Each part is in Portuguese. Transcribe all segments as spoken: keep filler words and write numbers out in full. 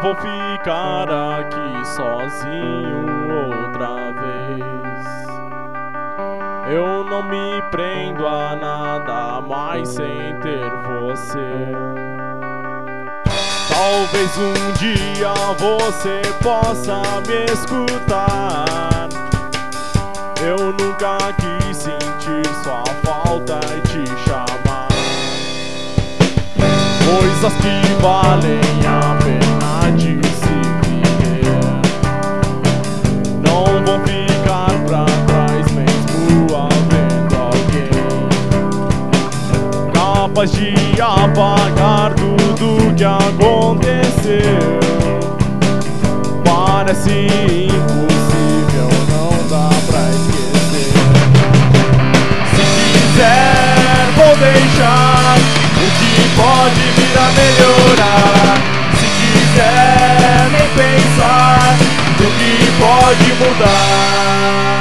vou ficar aqui sozinho outra vez. Eu não me prendo a nada mais sem ter você. Talvez um dia você possa me escutar. Eu nunca quis sentir sua falta e te chamar. Coisas que valem a pena de se viver não vão ficar pra trás mesmo havendo alguém capaz de apagar tudo que aconteceu. Parece impossível, não dá pra esquecer. Se quiser, vou deixar o que pode vir a melhorar. Se quiser nem pensar no que pode mudar.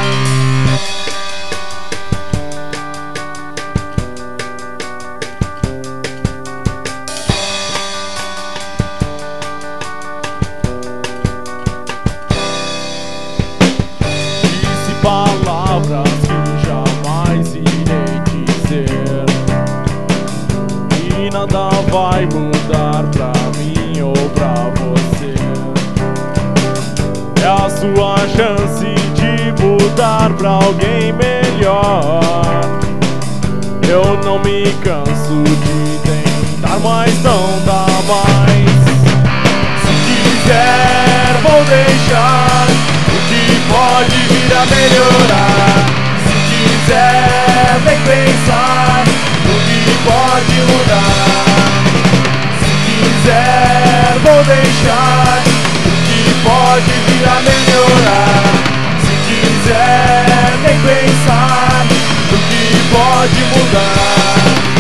Disse palavras que jamais irei dizer, e nada vai mudar pra mim ou pra você. É a sua chance de mudar pra alguém melhor. Eu não me canso de tentar, mas não dá mais. Se quiser, vou deixar o que pode vir a melhorar. Se quiser, vem pensar no que pode mudar. Se quiser, vou deixar o que pode vir a melhorar. Se quiser, nem pensar no que pode mudar.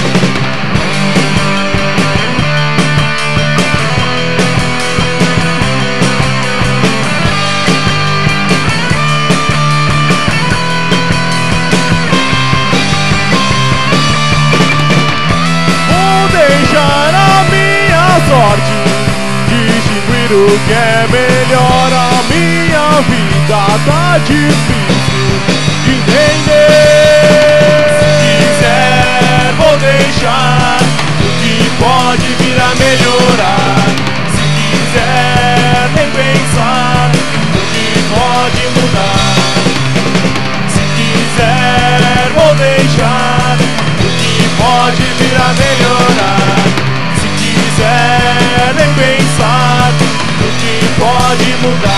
Deixar a minha sorte distinguir o que é melhor. A minha vida tá difícil de entender. Se quiser, vou deixar o que pode vir a melhorar. Se quiser, nem pensar no que pode mudar. Se quiser, vou deixar o que pode vir a melhorar. Se quiser nem pensar no que pode mudar.